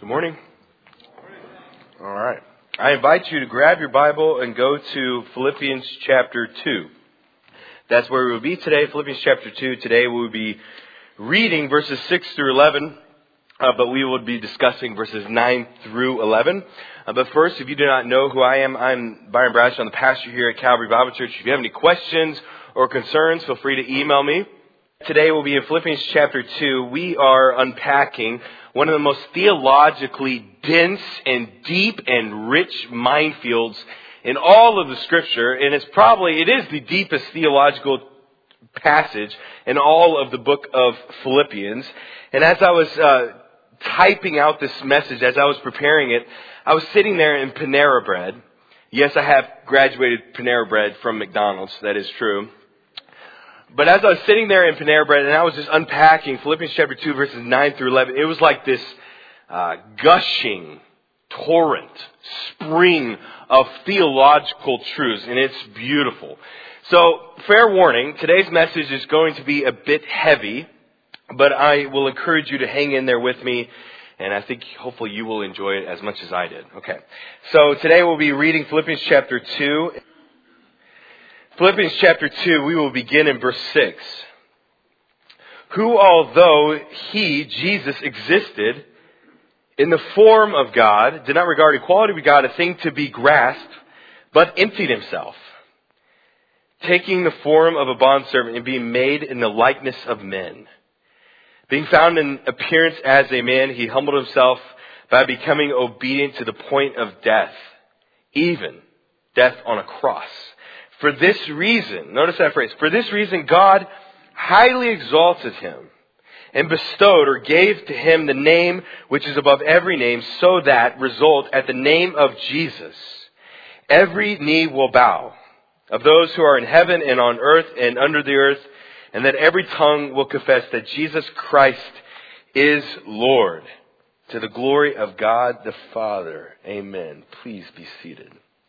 Good morning. All right. I invite you to grab your Bible and go to Philippians chapter 2. That's where we will be today, Philippians chapter 2. Today we will be reading verses 6 through 11, but we will be discussing verses 9 through 11. But first, if you do not know who I am, I'm Byron Bradshaw. I'm the pastor here at Calvary Bible Church. If you have any questions or concerns, feel free to email me. Today we'll be in Philippians chapter 2. We are unpacking one of the most theologically dense and deep and rich minefields in all of the Scripture. And it is the deepest theological passage in all of the book of Philippians. And as I was typing out this message, as I was preparing it, I was sitting there in Panera Bread. Yes, I have graduated Panera Bread from McDonald's. That is true. But as I was sitting there in Panera Bread and I was just unpacking Philippians chapter 2 verses 9 through 11, it was like this gushing torrent, spring of theological truths, and it's beautiful. So, fair warning, today's message is going to be a bit heavy, but I will encourage you to hang in there with me, and I think hopefully you will enjoy it as much as I did. Okay, so today we'll be reading Philippians chapter 2. Philippians chapter 2, we will begin in verse 6. Who, although he, Jesus, existed in the form of God, did not regard equality with God a thing to be grasped, but emptied himself, taking the form of a bondservant and being made in the likeness of men. Being found in appearance as a man, he humbled himself by becoming obedient to the point of death, even death on a cross. For this reason, notice that phrase, for this reason God highly exalted him and bestowed or gave to him the name which is above every name, so that, result, at the name of Jesus, every knee will bow, of those who are in heaven and on earth and under the earth, and that every tongue will confess that Jesus Christ is Lord, to the glory of God the Father. Amen. Please be seated.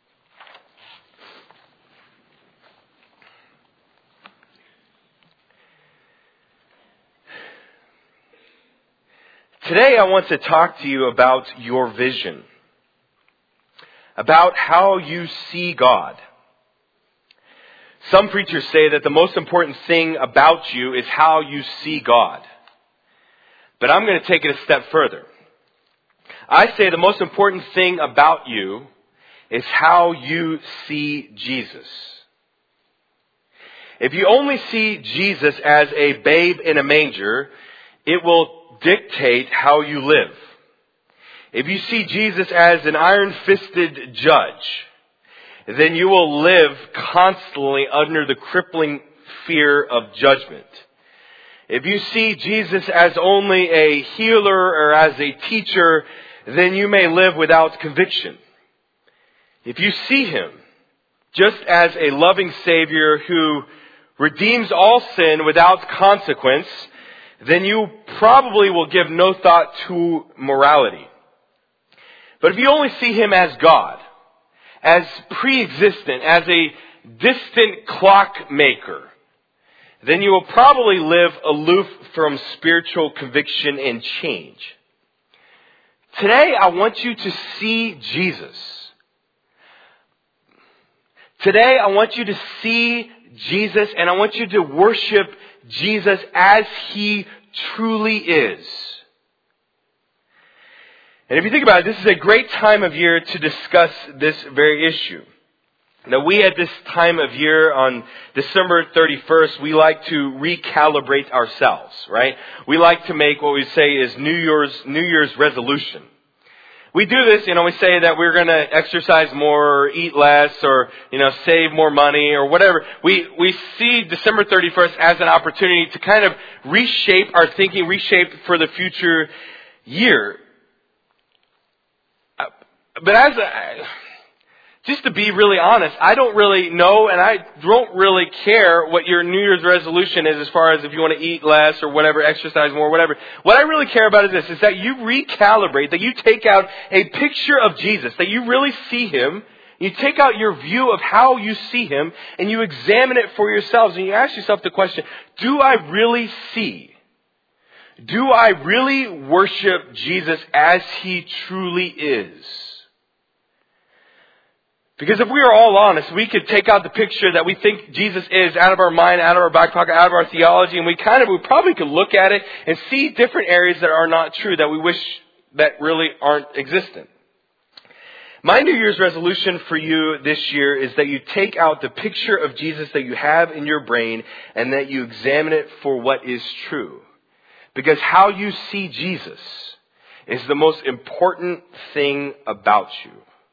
Today I want to talk to you about your vision, about how you see God. Some preachers say that the most important thing about you is how you see God. But I'm going to take it a step further. I say the most important thing about you is how you see Jesus. If you only see Jesus as a babe in a manger, it will dictate how you live. If you see Jesus as an iron-fisted judge, then you will live constantly under the crippling fear of judgment. If you see Jesus as only a healer or as a teacher, then you may live without conviction. If you see him just as a loving Savior who redeems all sin without consequence, then you probably will give no thought to morality. But if you only see him as God, as pre-existent, as a distant clockmaker, then you will probably live aloof from spiritual conviction and change. Today, I want you to see Jesus. Today, I want you to see Jesus, and I want you to worship Jesus as he truly is. And if you think about it, this is a great time of year to discuss this very issue. Now, we at this time of year on December 31st, we like to recalibrate ourselves, right? We like to make what we say is New Year's resolution. We do this, we say that we're going to exercise more, or eat less, or, save more money, or whatever. We see December 31st as an opportunity to kind of reshape our thinking, reshape for the future year. But just to be really honest, I don't really know, and I don't really care what your New Year's resolution is as far as if you want to eat less or whatever, exercise more, whatever. What I really care about is this, is that you recalibrate, that you take out a picture of Jesus, that you really see him, you take out your view of how you see him, and you examine it for yourselves, and you ask yourself the question, do I really see Do I really worship Jesus as He truly is? Because if we are all honest, we could take out the picture that we think Jesus is out of our mind, out of our back pocket, out of our theology, and we probably could look at it and see different areas that are not true, that we wish that really aren't existent. My New Year's resolution for you this year is that you take out the picture of Jesus that you have in your brain and that you examine it for what is true. Because how you see Jesus is the most important thing about you.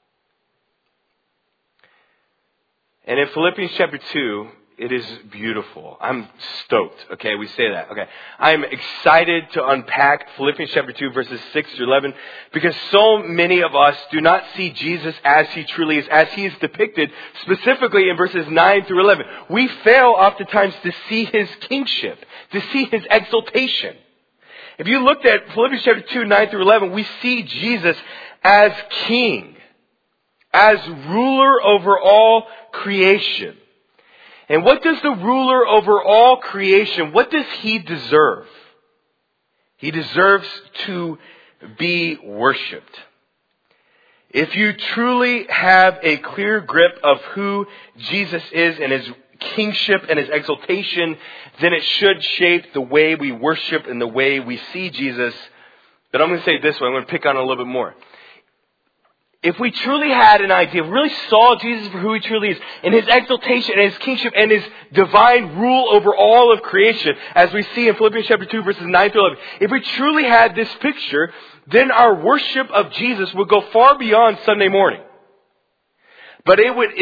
And in Philippians chapter 2, it is beautiful. I'm stoked. Okay, we say that. Okay. I'm excited to unpack Philippians chapter 2 verses 6 through 11 because so many of us do not see Jesus as He truly is, as He is depicted specifically in verses 9 through 11. We fail oftentimes to see His kingship, to see His exaltation. If you looked at Philippians chapter 2, 9 through 11, we see Jesus as King, as ruler over all creation. And what does the ruler over all creation, what does He deserve? He deserves to be worshipped. If you truly have a clear grip of who Jesus is and His kingship and His exaltation, then it should shape the way we worship and the way we see Jesus. But I'm going to say it this way, I'm going to pick on it a little bit more. If we truly had an idea, if we really saw Jesus for who He truly is, and His exaltation and His kingship and His divine rule over all of creation, as we see in Philippians chapter 2 verses 9 through 11, if we truly had this picture, then our worship of Jesus would go far beyond Sunday morning. But it would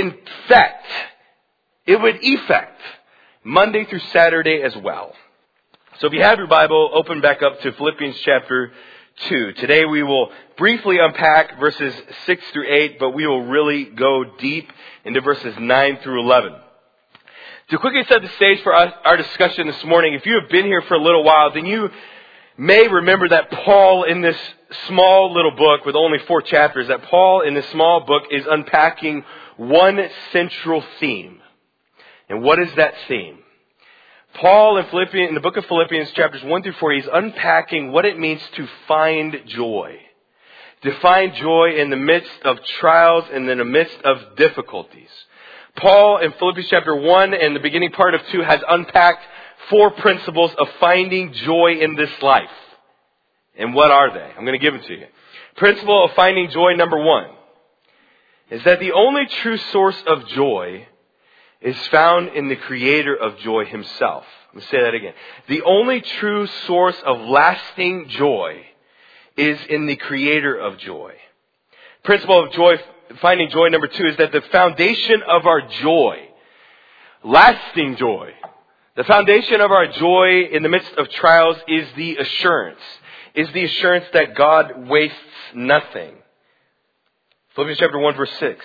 effect Monday through Saturday as well. So if you have your Bible, open back up to Philippians chapter 2. Today we will briefly unpack verses 6 through 8, but we will really go deep into verses 9 through 11. To quickly set the stage for our discussion this morning, if you have been here for a little while, then you may remember that Paul in this small little book with only 4 chapters, that Paul in this small book is unpacking one central theme. And what is that theme? Paul in the book of Philippians chapters 1 through 4, he's unpacking what it means to find joy. To find joy in the midst of trials and in the midst of difficulties. Paul in Philippians chapter 1 and the beginning part of 2 has unpacked 4 principles of finding joy in this life. And what are they? I'm going to give them to you. Principle of finding joy number 1 is that the only true source of joy is found in the Creator of joy Himself. Let me say that again. The only true source of lasting joy is in the Creator of joy. Principle of joy, finding joy number 2 is that the foundation of our joy, lasting joy, the foundation of our joy in the midst of trials is the assurance that God wastes nothing. Philippians chapter 1 verse 6.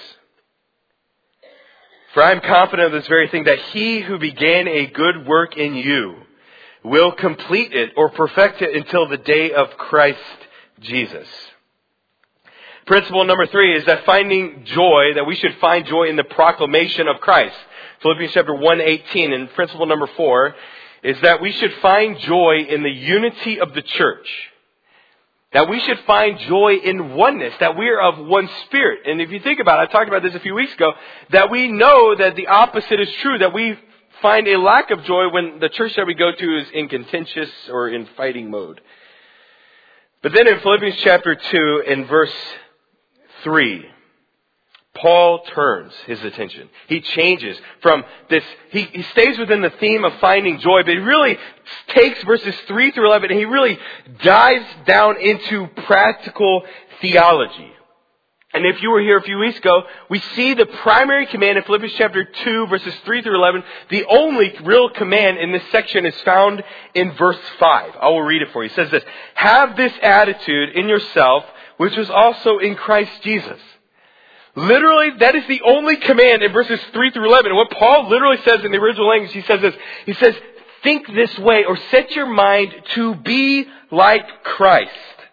For I am confident of this very thing, that He who began a good work in you will complete it or perfect it until the day of Christ Jesus. Principle number 3 is that we should find joy in the proclamation of Christ. Philippians chapter 1:18. And principle number 4 is that we should find joy in the unity of the church. That we should find joy in oneness, that we are of one spirit. And if you think about it, I talked about this a few weeks ago, that we know that the opposite is true, that we find a lack of joy when the church that we go to is in contentious or in fighting mode. But then in Philippians chapter 2, in verse 3, Paul turns his attention. He changes from this. He stays within the theme of finding joy, but he really takes verses 3 through 11 and he really dives down into practical theology. And if you were here a few weeks ago, we see the primary command in Philippians chapter 2, verses 3 through 11. The only real command in this section is found in verse 5. I will read it for you. It says this: have this attitude in yourself, which was also in Christ Jesus. Literally, that is the only command in verses 3 through 11. And what Paul literally says in the original language, he says this. He says, think this way, or set your mind to be like Christ.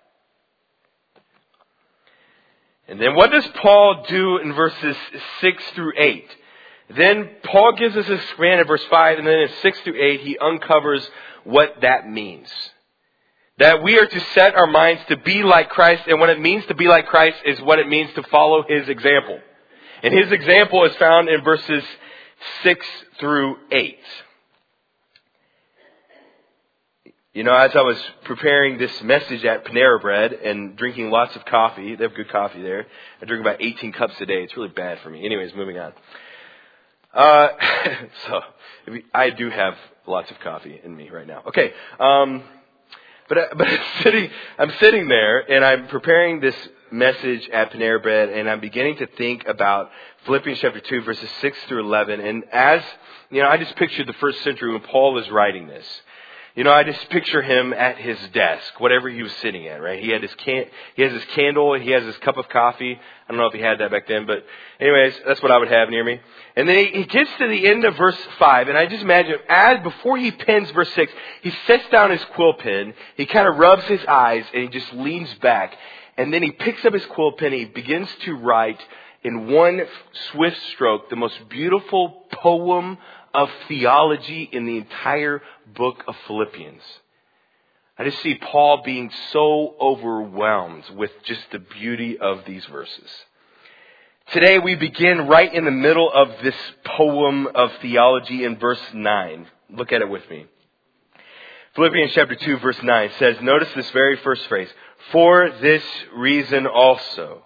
And then what does Paul do in verses 6 through 8? Then Paul gives us this command in verse 5, and then in 6 through 8, he uncovers what that means. That we are to set our minds to be like Christ, and what it means to be like Christ is what it means to follow His example. And His example is found in verses 6 through 8. You know, as I was preparing this message at Panera Bread and drinking lots of coffee, they have good coffee there. I drink about 18 cups a day. It's really bad for me. Anyways, moving on. So I do have lots of coffee in me right now. Okay. But I'm sitting there and I'm preparing this message at Panera Bread, and I'm beginning to think about Philippians chapter 2, verses 6 through 11. And as, you know, I just pictured the first century when Paul was writing this. You know, I just picture him at his desk, whatever he was sitting at, right? He has his candle, he has his cup of coffee. I don't know if he had that back then, but anyways, that's what I would have near me. And then he gets to the end of verse 5, and I just imagine, before he pens verse 6, he sets down his quill pen, he kind of rubs his eyes, and he just leans back. And then he picks up his quill pen, he begins to write in one swift stroke the most beautiful poem of theology in the entire book of Philippians. I just see Paul being so overwhelmed with just the beauty of these verses. Today we begin right in the middle of this poem of theology in verse 9. Look at it with me. Philippians chapter 2 verse 9 says, notice this very first phrase, for this reason also.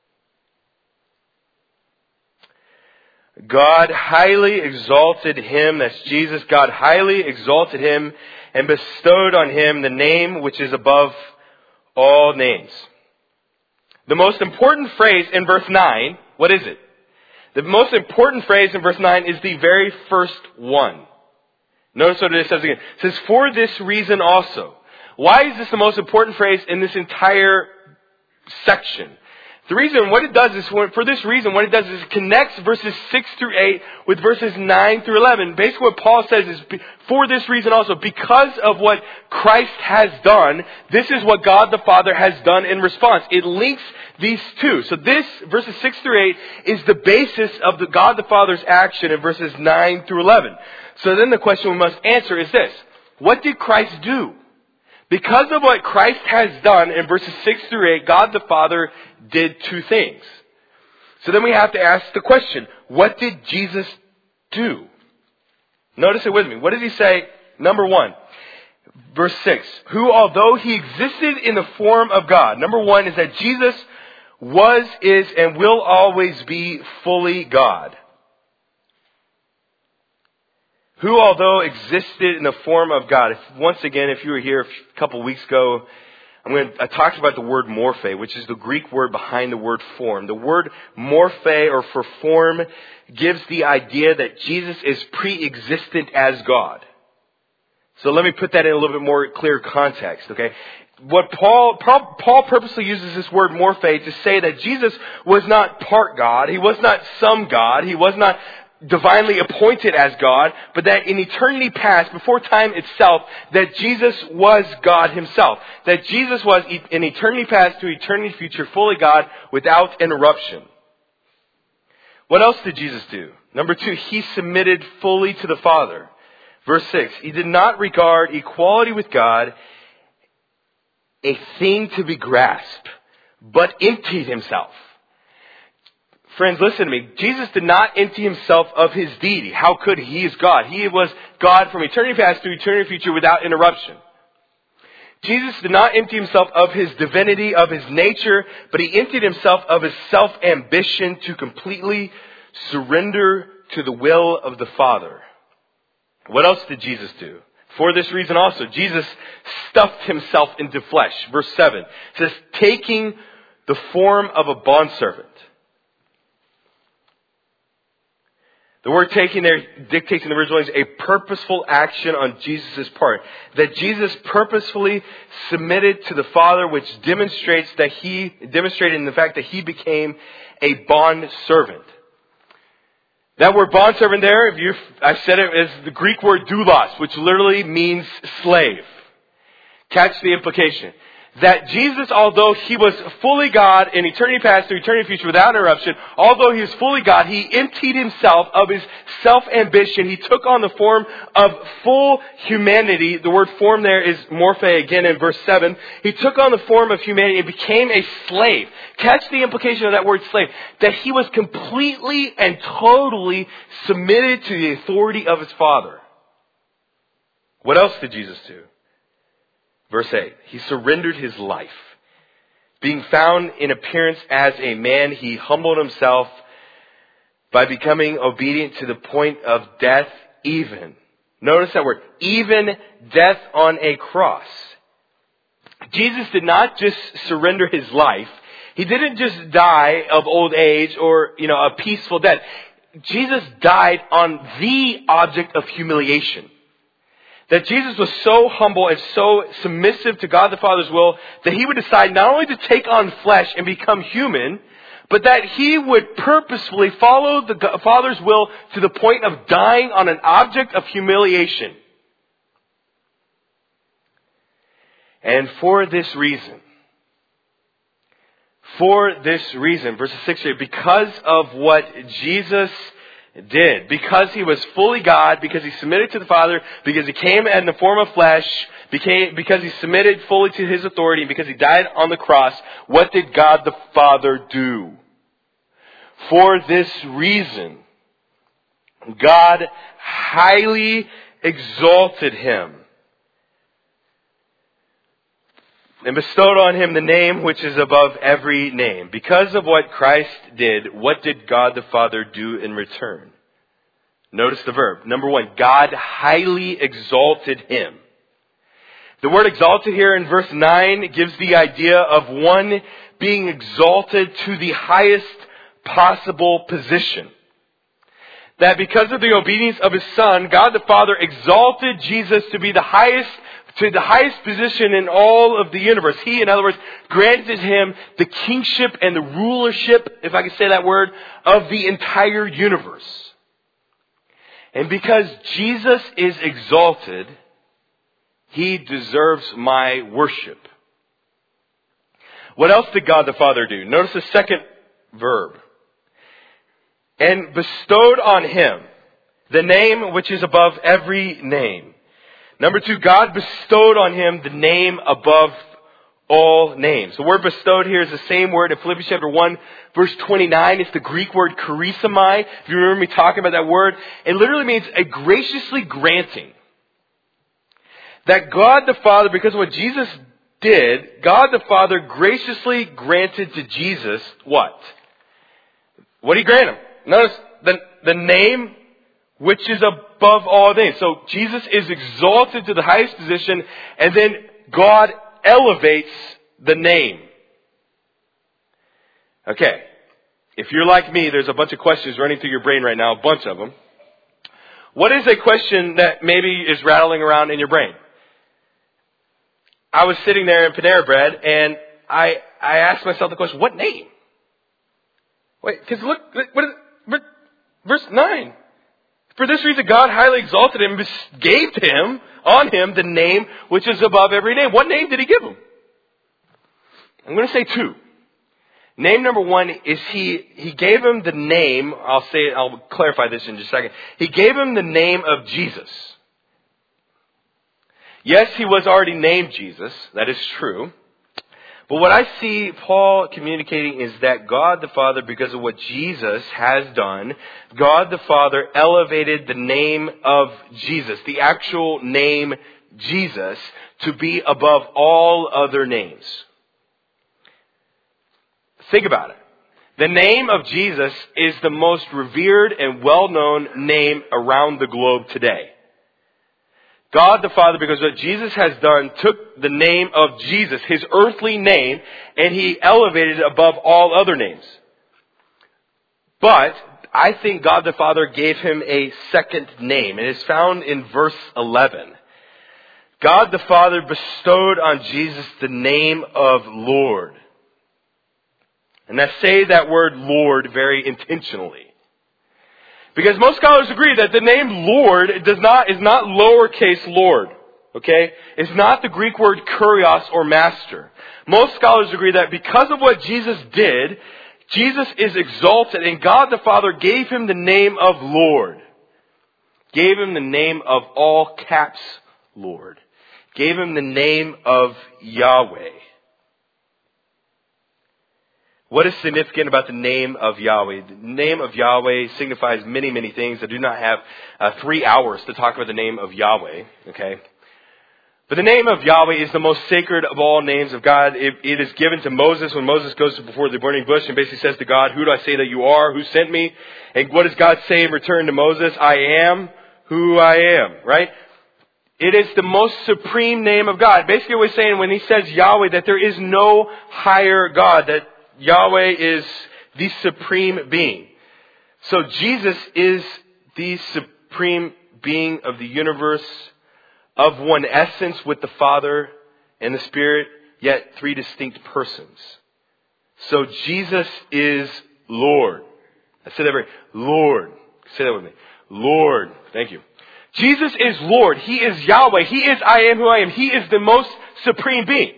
God highly exalted him, that's Jesus, God highly exalted him and bestowed on him the name which is above all names. The most important phrase in verse 9, what is it? The most important phrase in verse 9 is the very first one. Notice what it says again. It says, for this reason also. Why is this the most important phrase in this entire section? The reason, what it does is, for this reason, what it does is it connects verses 6 through 8 with verses 9 through 11. Basically what Paul says is, for this reason also, because of what Christ has done, this is what God the Father has done in response. It links these two. So this, verses 6 through 8, is the basis of the God the Father's action in verses 9 through 11. So then the question we must answer is this. What did Christ do? Because of what Christ has done in verses 6 through 8, God the Father did two things. So then we have to ask the question, what did Jesus do? Notice it with me. What did he say? Number 1, verse 6, who although he existed in the form of God. Number 1 is that Jesus was, is, and will always be fully God. Who, although existed in the form of God. Once again, if you were here a couple weeks ago, I talked about the word morphe, which is the Greek word behind the word form. The word morphe, or for form, gives the idea that Jesus is pre-existent as God. So let me put that in a little bit more clear context, okay? What Paul purposely uses this word morphe to say that Jesus was not part God. He was not some God. He was not divinely appointed as God, but that in eternity past, before time itself, that Jesus was God himself. That Jesus was in eternity past to eternity future, fully God, without interruption. What else did Jesus do? Number 2, he submitted fully to the Father. Verse 6, he did not regard equality with God a thing to be grasped, but emptied himself. Friends, listen to me. Jesus did not empty himself of his deity. How could he? He is God. He was God from eternity past to eternity future without interruption. Jesus did not empty himself of his divinity, of his nature, but he emptied himself of his self-ambition to completely surrender to the will of the Father. What else did Jesus do? For this reason also, Jesus stuffed himself into flesh. Verse 7 says, taking the form of a bondservant. The word taking there dictates in the original is a purposeful action on Jesus' part. That Jesus purposefully submitted to the Father, which demonstrated in the fact that he became a bond servant. That word bond servant there, I've said it as the Greek word doulos, which literally means slave. Catch the implication. that Jesus, although he was fully God in eternity past through eternity future without interruption, although he was fully God, he emptied himself of his self-ambition. He took on the form of full humanity. The word form there is morphe again in verse 7. He took on the form of humanity and became a slave. Catch the implication of that word slave. That he was completely and totally submitted to the authority of his Father. What else did Jesus do? Verse 8, he surrendered his life. Being found in appearance as a man, he humbled himself by becoming obedient to the point of death, even. Notice that word, even death on a cross. Jesus did not just surrender his life. He didn't just die of old age or, a peaceful death. Jesus died on the object of humiliation. That Jesus was so humble and so submissive to God the Father's will that he would decide not only to take on flesh and become human, but that he would purposefully follow the Father's will to the point of dying on an object of humiliation. And for this reason, verses 6 to 8, because of what Jesus did, because he was fully God, because he submitted to the Father, because he came in the form of flesh, because he submitted fully to his authority, and because he died on the cross, what did God the Father do? For this reason, God highly exalted him and bestowed on him the name which is above every name. Because of what Christ did, what did God the Father do in return? Notice the verb. Number 1, God highly exalted him. The word exalted here in verse 9 gives the idea of one being exalted to the highest possible position. That because of the obedience of his Son, God the Father exalted Jesus to be the highest position in all of the universe. He, in other words, granted him the kingship and the rulership, if I can say that word, of the entire universe. And because Jesus is exalted, he deserves my worship. What else did God the Father do? Notice the second verb. And bestowed on him the name which is above every name. Number 2, God bestowed on him the name above all names. The word bestowed here is the same word in Philippians chapter 1, verse 29. It's the Greek word charisomai. If you remember me talking about that word, it literally means a graciously granting. That God the Father, because of what Jesus did, God the Father graciously granted to Jesus what? What did he grant him? Notice the name which is above all names. So Jesus is exalted to the highest position, and then God elevates the name. Okay. If you're like me, there's a bunch of questions running through your brain right now, a bunch of them. What is a question that maybe is rattling around in your brain? I was sitting there in Panera Bread, and I asked myself the question, what name? Wait, because look, what is it? Verse 9. For this reason, God highly exalted him and gave on him the name which is above every name. What name did he give him? I'm going to say 2. Name number 1 is he gave him the name, I'll clarify this in just a second. He gave him the name of Jesus. Yes, he was already named Jesus. That is true. But what I see Paul communicating is that God the Father, because of what Jesus has done, God the Father elevated the name of Jesus, the actual name Jesus, to be above all other names. Think about it. The name of Jesus is the most revered and well-known name around the globe today. God the Father, because what Jesus has done, took the name of Jesus, his earthly name, and he elevated it above all other names. But I think God the Father gave him a second name, and it's found in verse 11. God the Father bestowed on Jesus the name of Lord. And I say that word Lord very intentionally. Because most scholars agree that the name Lord is not lowercase Lord. Okay? It's not the Greek word kurios or master. Most scholars agree that because of what Jesus did, Jesus is exalted and God the Father gave him the name of Lord. Gave him the name of all caps Lord. Gave him the name of Yahweh. What is significant about the name of Yahweh? The name of Yahweh signifies many, many things. I do not have 3 hours to talk about the name of Yahweh. Okay? But the name of Yahweh is the most sacred of all names of God. It is given to Moses when Moses goes before the burning bush and basically says to God, who do I say that you are? Who sent me? And what does God say in return to Moses? I am who I am, right? It is the most supreme name of God. Basically what he's saying when he says Yahweh, that there is no higher God, that Yahweh is the supreme being. So Jesus is the supreme being of the universe, of one essence with the Father and the Spirit, yet 3 distinct persons. So Jesus is Lord. I said that right. Lord. Say that with me. Lord. Thank you. Jesus is Lord. He is Yahweh. He is I am who I am. He is the most supreme being.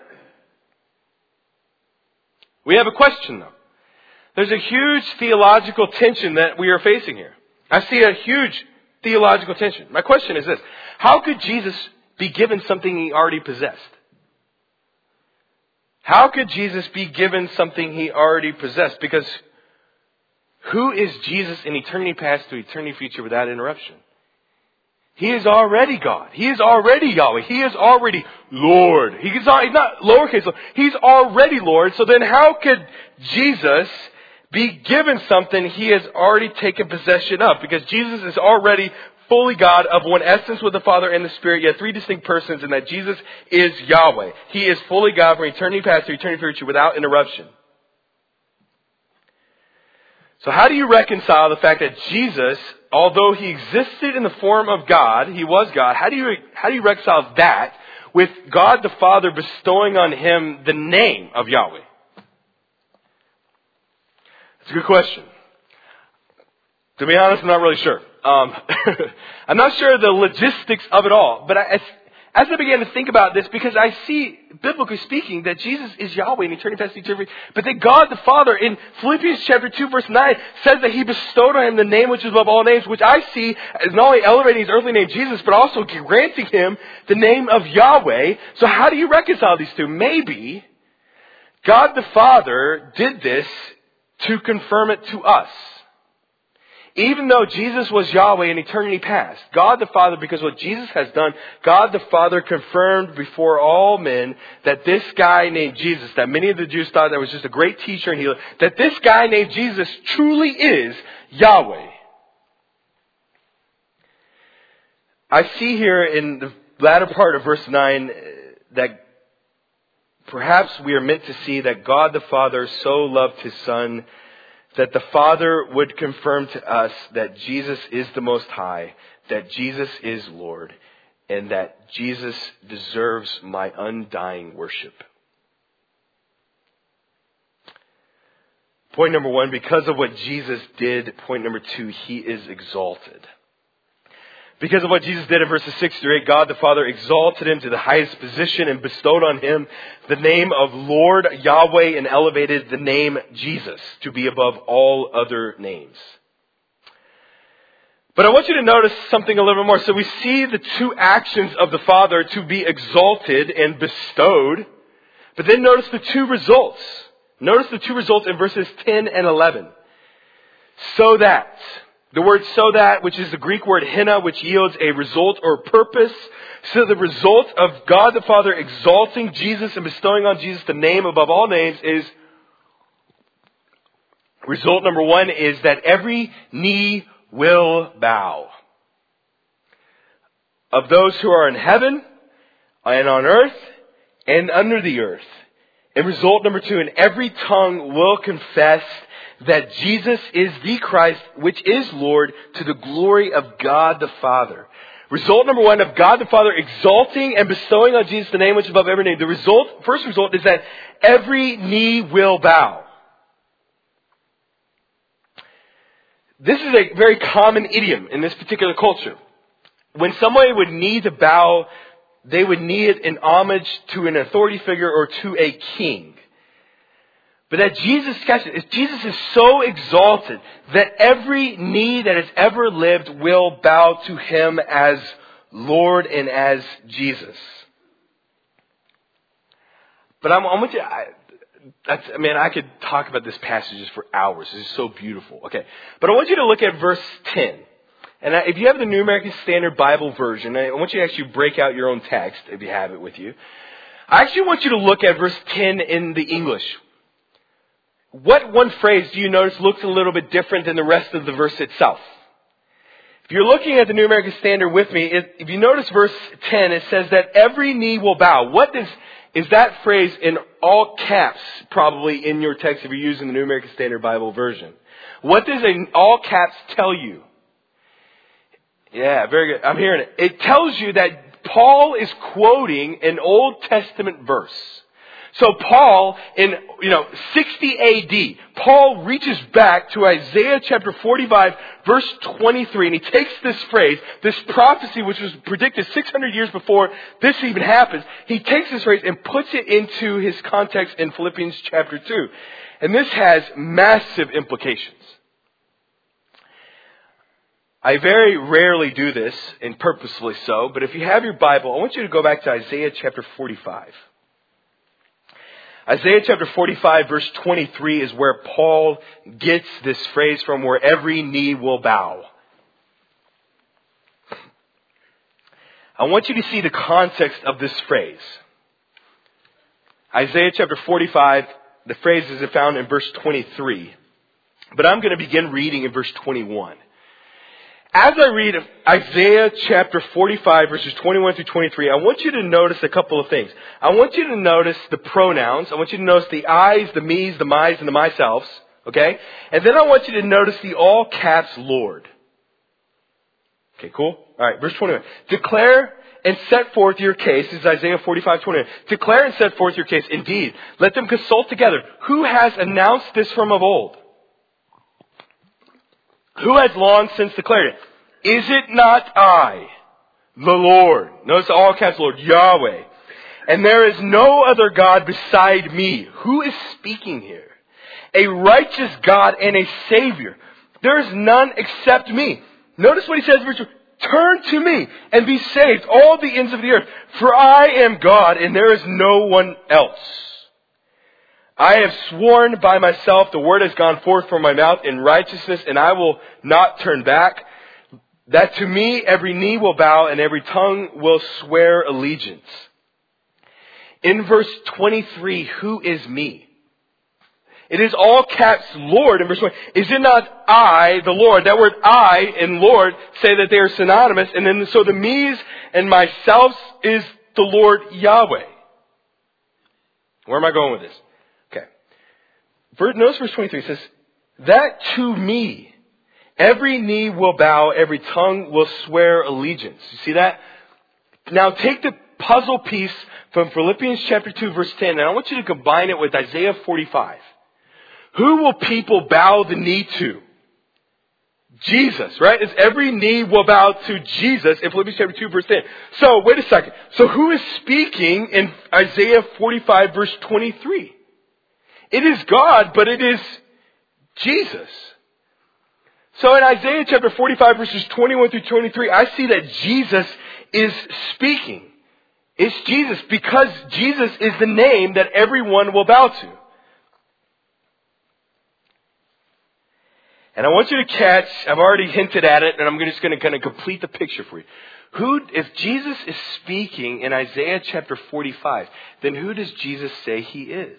We have a question though. There's a huge theological tension that we are facing here. I see a huge theological tension. My question is this. How could Jesus be given something he already possessed? How could Jesus be given something he already possessed? Because who is Jesus in eternity past to eternity future without interruption? He is already God. He is already Yahweh. He is already Lord. He's not lowercase Lord. He's already Lord. So then how could Jesus be given something he has already taken possession of? Because Jesus is already fully God of one essence with the Father and the Spirit, yet 3 distinct persons, and that Jesus is Yahweh. He is fully God from eternity past to eternity future without interruption. So how do you reconcile the fact that Jesus, although he existed in the form of God, he was God, how do you reconcile that with God the Father bestowing on him the name of Yahweh? It's a good question. To be honest, I'm not really sure. I'm not sure the logistics of it all. But as I began to think about this, because I see, biblically speaking, that Jesus is Yahweh in eternity past eternity. But that God the Father in Philippians chapter 2 verse 9 says that he bestowed on him the name which is above all names, which I see as not only elevating his earthly name Jesus, but also granting him the name of Yahweh. So how do you reconcile these two? Maybe God the Father did this to confirm it to us. Even though Jesus was Yahweh in eternity past, God the Father, because what Jesus has done, God the Father confirmed before all men that this guy named Jesus, that many of the Jews thought that was just a great teacher and healer, that this guy named Jesus truly is Yahweh. I see here in the latter part of verse 9 that perhaps we are meant to see that God the Father so loved his Son that the Father would confirm to us that Jesus is the Most High, that Jesus is Lord, and that Jesus deserves my undying worship. Point number 1, because of what Jesus did. Point number 2, he is exalted. Because of what Jesus did in verses 6 through 8, God the Father exalted him to the highest position and bestowed on him the name of Lord Yahweh and elevated the name Jesus to be above all other names. But I want you to notice something a little bit more. So we see the 2 actions of the Father to be exalted and bestowed. But then notice the 2 results. Notice the 2 results in verses 10 and 11. So that. The word so that, which is the Greek word hina, which yields a result or purpose. So the result of God the Father exalting Jesus and bestowing on Jesus the name above all names is, result number 1 is that every knee will bow. Of those who are in heaven and on earth and under the earth. And result number 2, and every tongue will confess that Jesus is the Christ, which is Lord, to the glory of God the Father. Result number 1 of God the Father exalting and bestowing on Jesus the name which is above every name. The first result is that every knee will bow. This is a very common idiom in this particular culture. When somebody would need to bow they would kneel in homage to an authority figure or to a king. But that Jesus is so exalted that every knee that has ever lived will bow to Him as Lord and as Jesus. But I could talk about this passage just for hours. It's so beautiful. Okay. But I want you to look at verse 10. And if you have the New American Standard Bible version, I want you to actually break out your own text if you have it with you. I actually want you to look at verse 10 in the English. What one phrase do you notice looks a little bit different than the rest of the verse itself? If you're looking at the New American Standard with me, if you notice verse 10, it says that every knee will bow. Is that phrase in all caps probably in your text if you're using the New American Standard Bible version? What does in all caps tell you? Yeah, very good. I'm hearing it. It tells you that Paul is quoting an Old Testament verse. So Paul, in 60 AD, Paul reaches back to Isaiah chapter 45, verse 23, and he takes this phrase, this prophecy which was predicted 600 years before this even happens. He takes this phrase and puts it into his context in Philippians chapter 2. And this has massive implications. I very rarely do this, and purposefully so, but if you have your Bible, I want you to go back to Isaiah chapter 45. Isaiah chapter 45 verse 23 is where Paul gets this phrase from, where every knee will bow. I want you to see the context of this phrase. Isaiah chapter 45, the phrase is found in verse 23. But I'm going to begin reading in verse 21. As I read Isaiah chapter 45 verses 21 through 23, I want you to notice a couple of things. I want you to notice the pronouns. I want you to notice the I's, the me's, the my's, and the myself's. Okay? And then I want you to notice the all caps Lord. Okay, cool? Alright, verse 21. Declare and set forth your case. This is Isaiah 45:21. Declare and set forth your case. Indeed, let them consult together. Who has announced this from of old? Who has long since declared it? Is it not I, the Lord? Notice all caps Lord, Yahweh. And there is no other God beside me. Who is speaking here? A righteous God and a Savior. There is none except me. Notice what he says in verse 2. Turn to me and be saved, all the ends of the earth. For I am God and there is no one else. I have sworn by myself, the word has gone forth from my mouth in righteousness, and I will not turn back. That to me every knee will bow and every tongue will swear allegiance. In verse 23, who is me? It is all caps Lord in verse 20. Is it not I, the Lord? That word I and Lord say that they are synonymous, and then so the me's and myself is the Lord Yahweh. Where am I going with this? Notice verse 23 says, that to me, every knee will bow, every tongue will swear allegiance. You see that? Now take the puzzle piece from Philippians chapter 2 verse 10, and I want you to combine it with Isaiah 45. Who will people bow the knee to? Jesus, right? It's every knee will bow to Jesus in Philippians chapter 2 verse 10. So, wait a second. So who is speaking in Isaiah 45 verse 23? It is God, but it is Jesus. So in Isaiah chapter 45 verses 21 through 23, I see that Jesus is speaking. It's Jesus because Jesus is the name that everyone will bow to. And I want you to catch, I've already hinted at it, and I'm just going to kind of complete the picture for you. If Jesus is speaking in Isaiah chapter 45, then who does Jesus say He is?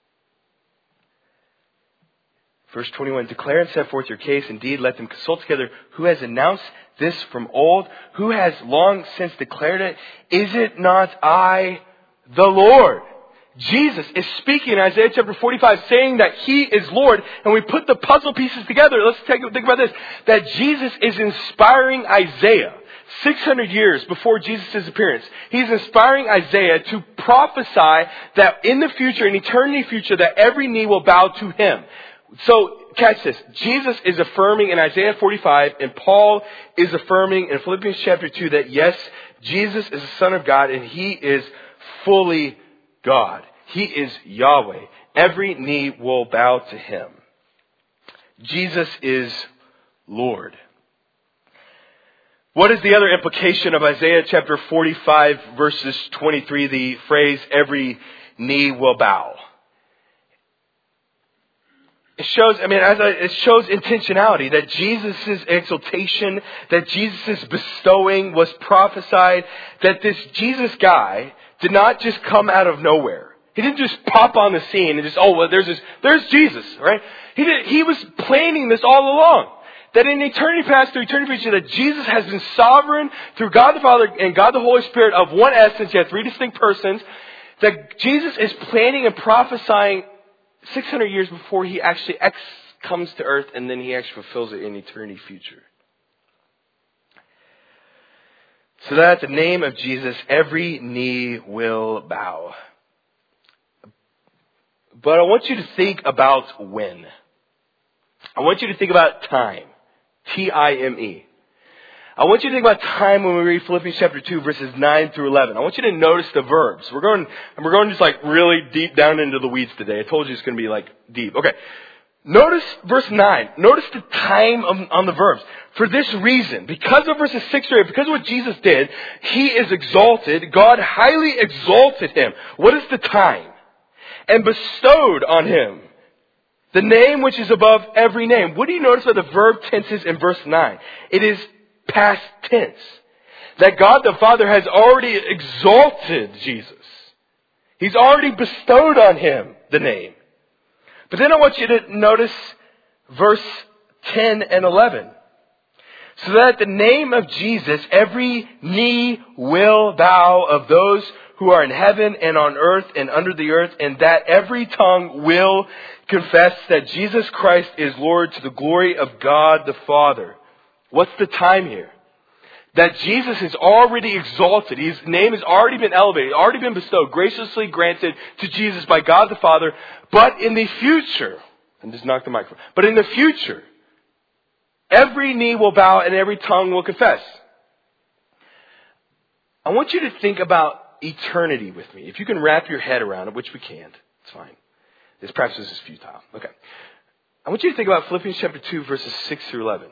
Verse 21, declare and set forth your case. Indeed, let them consult together. Who has announced this from old? Who has long since declared it? Is it not I, the Lord? Jesus is speaking in Isaiah chapter 45, saying that He is Lord. And we put the puzzle pieces together. Let's think about this. That Jesus is inspiring Isaiah 600 years before Jesus' appearance. He's inspiring Isaiah to prophesy that in the future, in eternity future, that every knee will bow to Him. So, catch this. Jesus is affirming in Isaiah 45, and Paul is affirming in Philippians chapter 2 that yes, Jesus is the Son of God, and He is fully God. He is Yahweh. Every knee will bow to Him. Jesus is Lord. What is the other implication of Isaiah chapter 45 verses 23, the phrase, every knee will bow? It shows intentionality, that Jesus' exaltation, that Jesus' bestowing was prophesied, that this Jesus guy did not just come out of nowhere. He didn't just pop on the scene and just, there's Jesus, right? He was planning this all along. That in eternity past through eternity future, that Jesus has been sovereign through God the Father and God the Holy Spirit of one essence, yet three distinct persons, that Jesus is planning and prophesying 600 years before He actually comes to earth, and then He actually fulfills it in eternity future. So that at the name of Jesus, every knee will bow. But I want you to think about when. I want you to think about time. T-I-M-E. I want you to think about time when we read Philippians chapter 2, verses 9 through 11. I want you to notice the verbs. We're going just like really deep down into the weeds today. I told you it's going to be like deep. Okay. Notice verse 9. Notice the time on the verbs. For this reason, because of verses 6 through 8, because of what Jesus did, He is exalted. God highly exalted Him. What is the time? And bestowed on Him the name which is above every name. What do you notice about the verb tenses in verse 9? It is past tense. That God the Father has already exalted Jesus. He's already bestowed on Him the name. But then I want you to notice verse 10 and 11. So that at the name of Jesus, every knee will bow of those who are in heaven and on earth and under the earth, and that every tongue will confess that Jesus Christ is Lord, to the glory of God the Father. What's the time here? That Jesus is already exalted. His name has already been elevated, already been bestowed, graciously granted to Jesus by God the Father. But in the future, and just knock the microphone, but in the future, every knee will bow and every tongue will confess. I want you to think about eternity with me. If you can wrap your head around it, which we can't, it's fine. Perhaps this is futile. Okay. I want you to think about Philippians chapter 2, verses 6 through 11.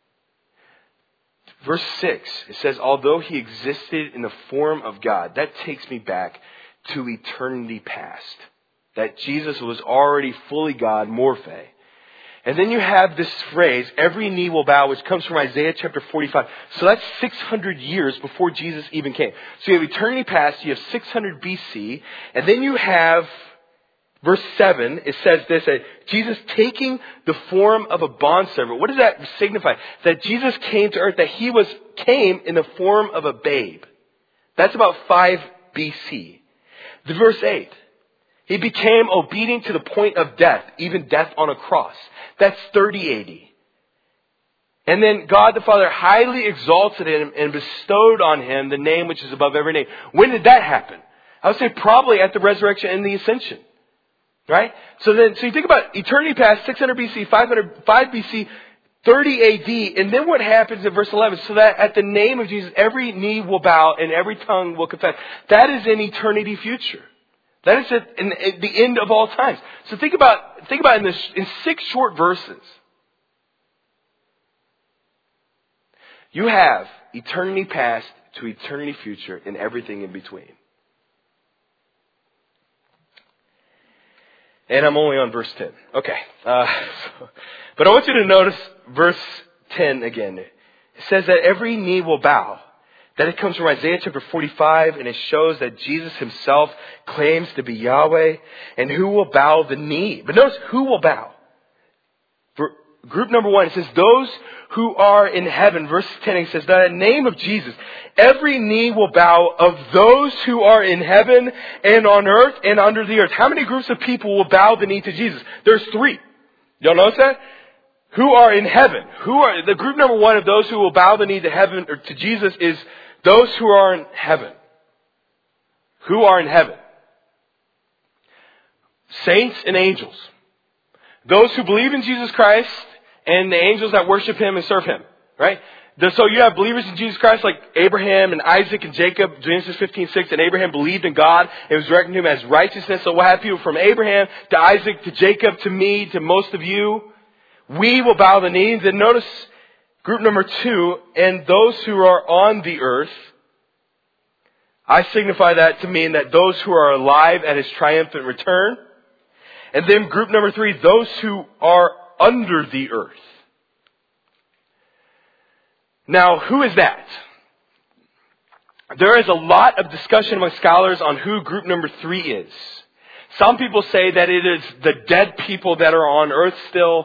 Verse 6, it says, although He existed in the form of God, that takes me back to eternity past. That Jesus was already fully God, morphe. And then you have this phrase, every knee will bow, which comes from Isaiah chapter 45. So that's 600 years before Jesus even came. So you have eternity past, you have 600 BC, and then you have verse 7, it says this, that Jesus taking the form of a bondservant. What does that signify? That Jesus came to earth, that He came in the form of a babe. That's about 5 BC. The verse 8, He became obedient to the point of death, even death on a cross. That's 30 AD. And then God the Father highly exalted Him and bestowed on Him the name which is above every name. When did that happen? I would say probably at the resurrection and the ascension. Right? So you think about eternity past, 600 BC, 5 BC, 30 AD, and then what happens in verse 11? So that at the name of Jesus, every knee will bow and every tongue will confess. That is in eternity future. That is at the end of all times. So think about in 6 short verses. You have eternity past to eternity future and everything in between. And I'm only on verse 10. Okay. But I want you to notice verse 10 again. It says that every knee will bow. That it comes from Isaiah chapter 45, and it shows that Jesus Himself claims to be Yahweh. And who will bow the knee? But notice who will bow. For group number 1, it says those who are in heaven. Verse 10, it says that in the name of Jesus, every knee will bow of those who are in heaven and on earth and under the earth. How many groups of people will bow the knee to Jesus? There's 3. Y'all notice that? Who are in heaven? The group number 1 of those who will bow the knee to heaven or to Jesus is those who are in heaven. Who are in heaven? Saints and angels. Those who believe in Jesus Christ and the angels that worship Him and serve Him. Right? So you have believers in Jesus Christ like Abraham and Isaac and Jacob, Genesis 15:6, and Abraham believed in God and it was reckoned to him as righteousness. So we'll have people from Abraham to Isaac to Jacob to me to most of you. We will bow the knee. Then notice group number 2, and those who are on the earth. I signify that to mean that those who are alive at his triumphant return. And then group number 3, those who are under the earth. Now, who is that? There is a lot of discussion among scholars on who group number 3 is. Some people say that it is the dead people that are on earth still.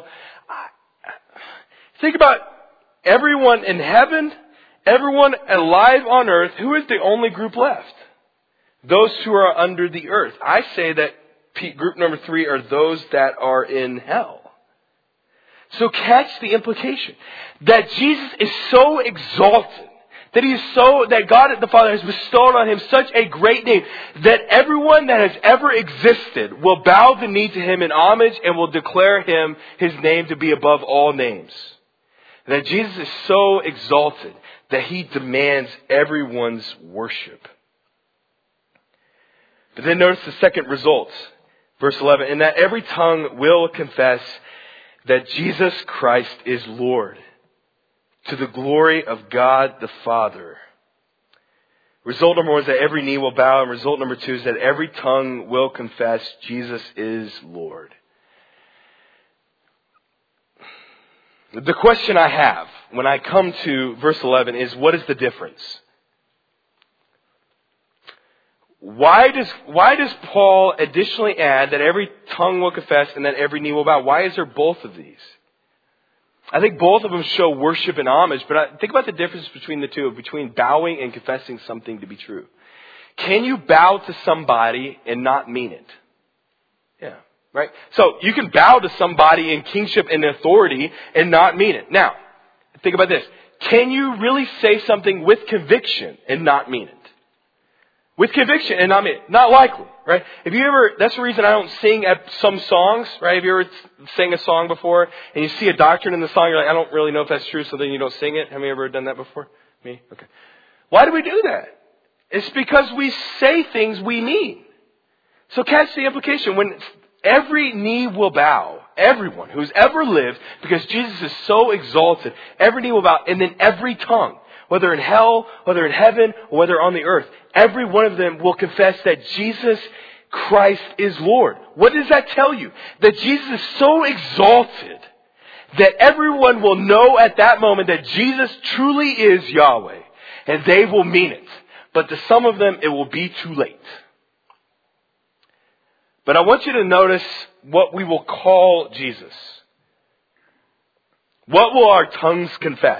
Think about everyone in heaven, everyone alive on earth. Who is the only group left? Those who are under the earth. I say that group number 3 are those that are in hell. So catch the implication that Jesus is so exalted, that God the Father has bestowed on him such a great name that everyone that has ever existed will bow the knee to him in homage and will declare his name to be above all names. That Jesus is so exalted that he demands everyone's worship. But then notice the second result. Verse 11, and that every tongue will confess that Jesus Christ is Lord, to the glory of God the Father. Result number 1 is that every knee will bow, and result number 2 is that every tongue will confess Jesus is Lord. The question I have when I come to verse 11 is, what is the difference? Why does Paul additionally add that every tongue will confess and that every knee will bow? Why is there both of these? I think both of them show worship and homage, but think about the difference between the two, between bowing and confessing something to be true. Can you bow to somebody and not mean it? Yeah, right? So you can bow to somebody in kingship and authority and not mean it. Now, think about this. Can you really say something with conviction and not mean it? With conviction and not mean it? Not likely, right? That's the reason I don't sing at some songs, right? Have you ever sang a song before and you see a doctrine in the song, you're like, I don't really know if that's true, so then you don't sing it? Have you ever done that before? Me? Okay. Why do we do that? It's because we say things we mean. So catch the implication. When every knee will bow, everyone who's ever lived, because Jesus is so exalted, every knee will bow, and then every tongue, whether in hell, whether in heaven, or whether on the earth, every one of them will confess that Jesus Christ is Lord. What does that tell you? That Jesus is so exalted that everyone will know at that moment that Jesus truly is Yahweh. And they will mean it. But to some of them, it will be too late. But I want you to notice what we will call Jesus. What will our tongues confess?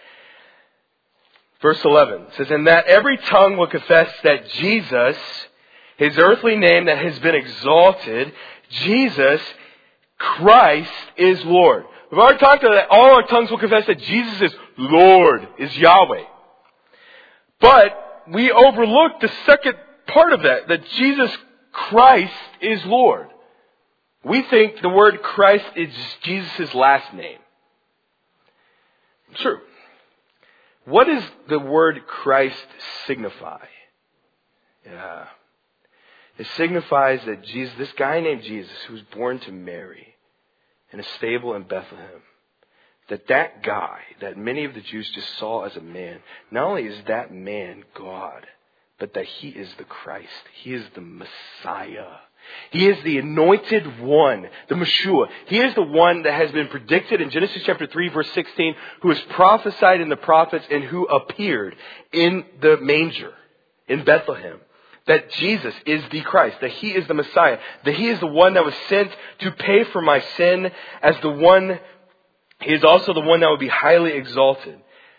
Verse 11 says, and that every tongue will confess that Jesus, his earthly name that has been exalted, Jesus Christ is Lord. We've already talked about that. All our tongues will confess that Jesus is Lord, is Yahweh. But we overlook the second part of that Jesus Christ is Lord. We think the word Christ is Jesus' last name. True. What does the word Christ signify? Yeah. It signifies that Jesus, this guy named Jesus, who was born to Mary in a stable in Bethlehem, that guy that many of the Jews just saw as a man, not only is that man God, but that he is the Christ. He is the Messiah. He is the anointed one, the Meshua. He is the one that has been predicted in Genesis chapter 3, verse 16, who is prophesied in the prophets and who appeared in the manger in Bethlehem. That Jesus is the Christ, that he is the Messiah, that he is the one that was sent to pay for my sin as the one, he is also the one that would be highly exalted.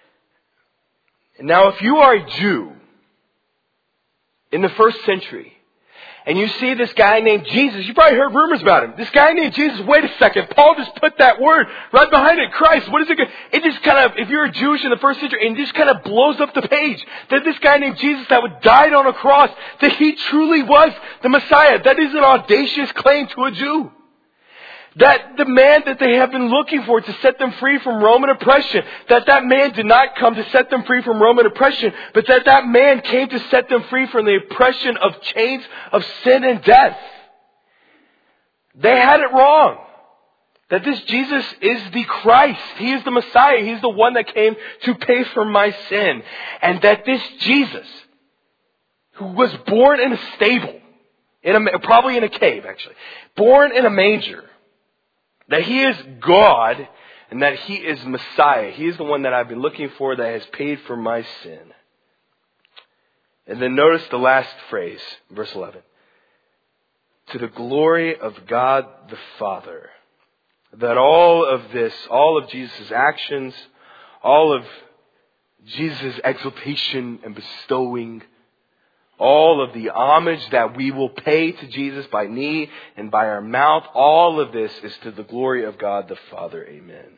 Now, if you are a Jew in the first century, and you see this guy named Jesus, you probably heard rumors about him. This guy named Jesus, wait a second, Paul just put that word right behind it, Christ. What is it? It just kind of, if you're a Jewish in the first century, it just kind of blows up the page. That this guy named Jesus that would died on a cross, that he truly was the Messiah. That is an audacious claim to a Jew. That the man that they have been looking for to set them free from Roman oppression, that man did not come to set them free from Roman oppression, but that man came to set them free from the oppression of chains of sin and death. They had it wrong. That this Jesus is the Christ. He is the Messiah. He's the one that came to pay for my sin. And that this Jesus, who was born in a stable, probably in a cave actually, born in a manger, that He is God and that He is Messiah. He is the one that I've been looking for that has paid for my sin. And then notice the last phrase, verse 11. To the glory of God the Father. That all of Jesus' actions, all of Jesus' exaltation and bestowing, all of the homage that we will pay to Jesus by knee and by our mouth, all of this is to the glory of God the Father. Amen.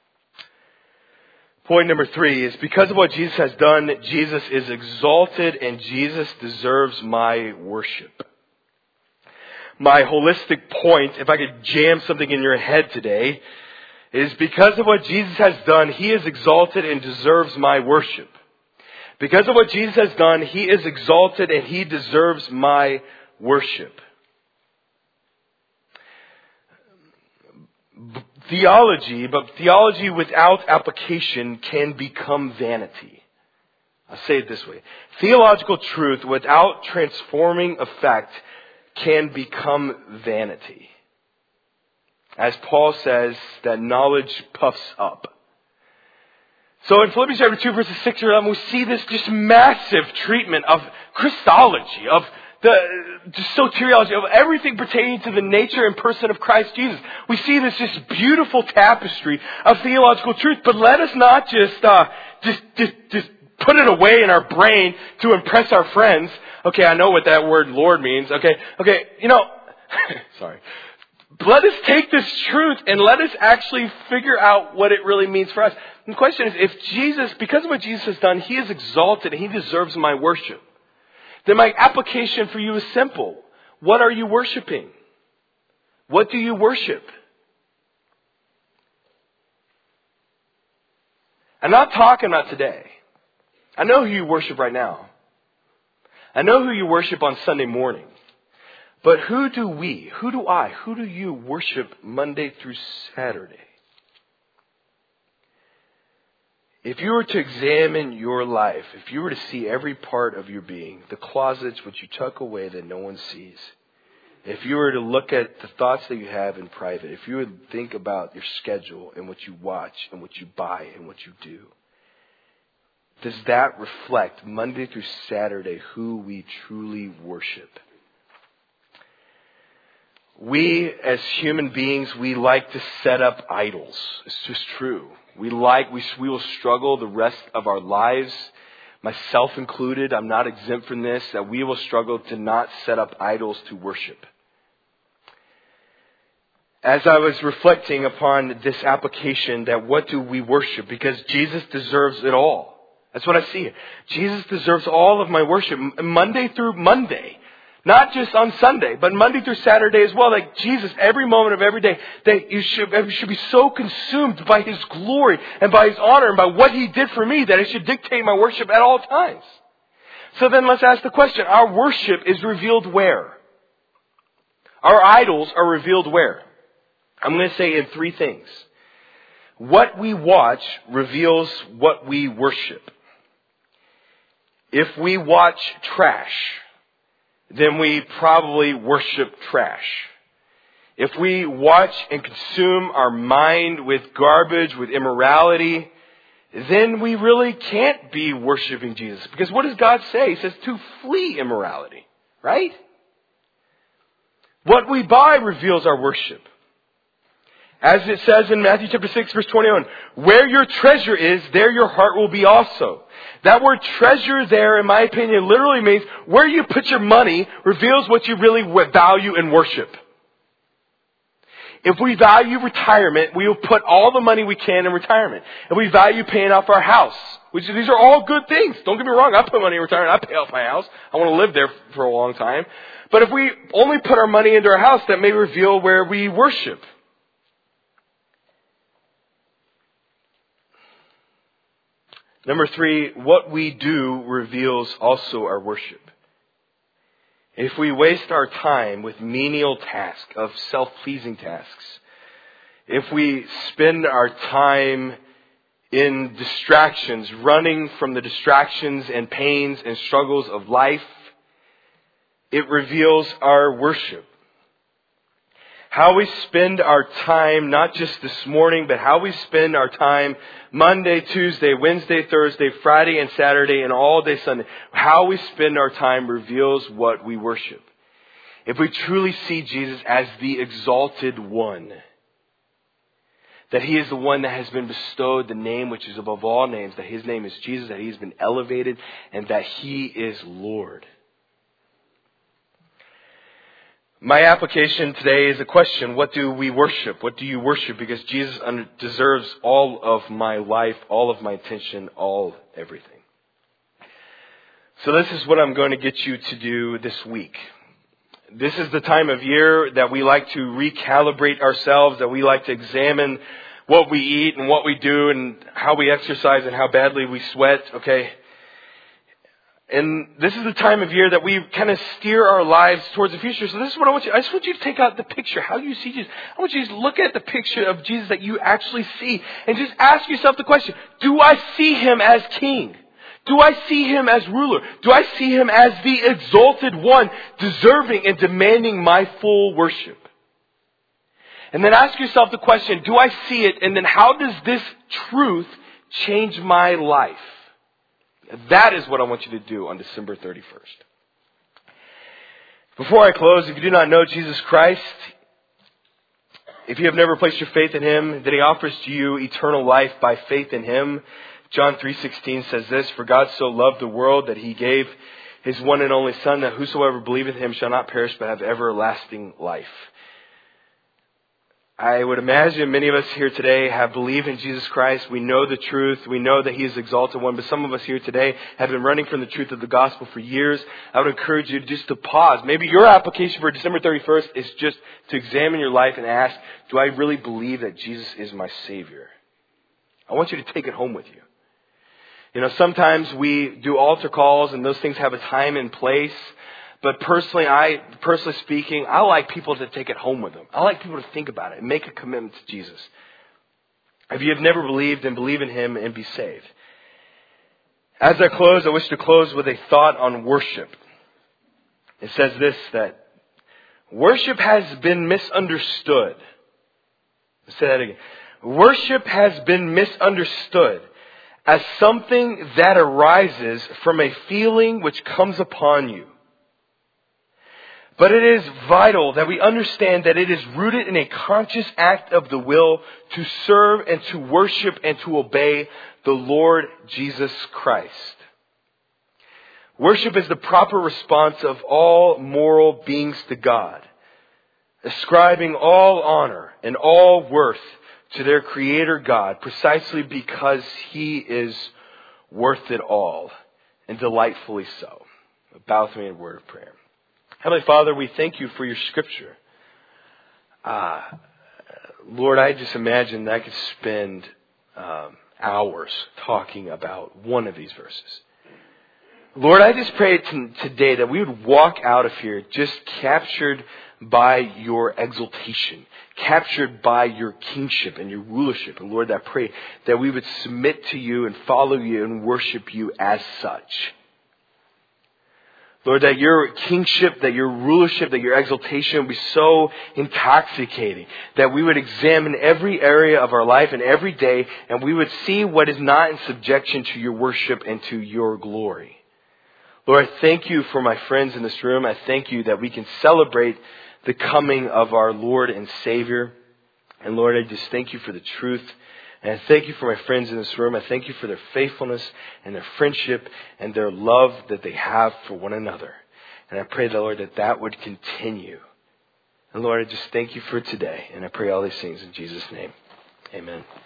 Point number 3 is because of what Jesus has done, Jesus is exalted and Jesus deserves my worship. My holistic point, if I could jam something in your head today, is because of what Jesus has done, He is exalted and deserves my worship. Because of what Jesus has done, He is exalted and He deserves my worship. Theology without application can become vanity. I'll say it this way. Theological truth without transforming effect can become vanity. As Paul says, that knowledge puffs up. So in Philippians chapter 2, verses 6 or 11, we see this just massive treatment of Christology, of the soteriology, of everything pertaining to the nature and person of Christ Jesus. We see this just beautiful tapestry of theological truth. But let us not just put it away in our brain to impress our friends. Okay, I know what that word Lord means. Okay, sorry. Let us take this truth and let us actually figure out what it really means for us. And the question is, if Jesus, because of what Jesus has done, He is exalted and He deserves my worship, then my application for you is simple. What are you worshiping? What do you worship? I'm not talking about today. I know who you worship right now. I know who you worship on Sunday morning. But who do you worship Monday through Saturday? If you were to examine your life, if you were to see every part of your being, the closets which you tuck away that no one sees, if you were to look at the thoughts that you have in private, if you would think about your schedule and what you watch and what you buy and what you do, does that reflect Monday through Saturday who we truly worship? We, as human beings, we like to set up idols. It's just true. We will struggle the rest of our lives, myself included. I'm not exempt from this, that we will struggle to not set up idols to worship. As I was reflecting upon this application, that what do we worship? Because Jesus deserves it all. That's what I see. Jesus deserves all of my worship, Monday through Monday. Not just on Sunday, but Monday through Saturday as well. Like Jesus, every moment of every day, that you should be so consumed by His glory and by His honor and by what He did for me that it should dictate my worship at all times. So then let's ask the question, our worship is revealed where? Our idols are revealed where? I'm going to say in 3 things. What we watch reveals what we worship. If we watch trash, then we probably worship trash. If we watch and consume our mind with garbage, with immorality, then we really can't be worshiping Jesus. Because what does God say? He says to flee immorality, right? What we buy reveals our worship. As it says in Matthew chapter 6, verse 21, where your treasure is, there your heart will be also. That word treasure there, in my opinion, literally means where you put your money reveals what you really value and worship. If we value retirement, we will put all the money we can in retirement. If we value paying off our house, which these are all good things. Don't get me wrong, I put money in retirement, I pay off my house. I want to live there for a long time. But if we only put our money into our house, that may reveal where we worship. Number 3, what we do reveals also our worship. If we waste our time with menial tasks, of self-pleasing tasks, if we spend our time in distractions, running from the distractions and pains and struggles of life, it reveals our worship. How we spend our time, not just this morning, but how we spend our time Monday, Tuesday, Wednesday, Thursday, Friday, and Saturday, and all day Sunday. How we spend our time reveals what we worship. If we truly see Jesus as the exalted one, that He is the one that has been bestowed the name which is above all names, that His name is Jesus, that He has been elevated, and that He is Lord. My application today is a question: what do we worship? What do you worship? Because Jesus deserves all of my life, all of my attention, everything. So this is what I'm going to get you to do this week. This is the time of year that we like to recalibrate ourselves, that we like to examine what we eat and what we do and how we exercise and how badly we sweat, okay? And this is the time of year that we kind of steer our lives towards the future. So this is what I want you. I just want you to take out the picture. How do you see Jesus? I want you to look at the picture of Jesus that you actually see and just ask yourself the question: do I see Him as King? Do I see Him as ruler? Do I see Him as the exalted one, deserving and demanding my full worship? And then ask yourself the question: do I see it? And then how does this truth change my life? That is what I want you to do on December 31st. Before I close, if you do not know Jesus Christ, if you have never placed your faith in Him, then He offers to you eternal life by faith in Him. John 3:16 says this: "For God so loved the world that He gave His one and only Son, that whosoever believeth Him shall not perish but have everlasting life." I would imagine many of us here today have believed in Jesus Christ. We know the truth. We know that He is the exalted one. But some of us here today have been running from the truth of the gospel for years. I would encourage you just to pause. Maybe your application for December 31st is just to examine your life and ask, do I really believe that Jesus is my Savior? I want you to take it home with you. You know, sometimes we do altar calls and those things have a time and place. But personally speaking, I like people to take it home with them. I like people to think about it and make a commitment to Jesus. If you have never believed, then believe in Him and be saved. As I close, I wish to close with a thought on worship. It says this, that worship has been misunderstood. Let's say that again. Worship has been misunderstood as something that arises from a feeling which comes upon you. But it is vital that we understand that it is rooted in a conscious act of the will to serve and to worship and to obey the Lord Jesus Christ. Worship is the proper response of all moral beings to God, ascribing all honor and all worth to their Creator God, precisely because He is worth it all, and delightfully so. Bow with me in a word of prayer. Heavenly Father, we thank You for Your Scripture. Lord, I just imagine that I could spend hours talking about one of these verses. Lord, I just pray today that we would walk out of here just captured by Your exaltation, captured by Your kingship and Your rulership. And Lord, I pray that we would submit to You and follow You and worship You as such. Lord, that Your kingship, that Your rulership, that Your exaltation would be so intoxicating that we would examine every area of our life and every day, and we would see what is not in subjection to Your worship and to Your glory. Lord, I thank You for my friends in this room. I thank You that we can celebrate the coming of our Lord and Savior. And Lord, I just thank You for the truth. And I thank You for my friends in this room. I thank You for their faithfulness and their friendship and their love that they have for one another. And I pray, Lord, that would continue. And Lord, I just thank You for today. And I pray all these things in Jesus' name. Amen.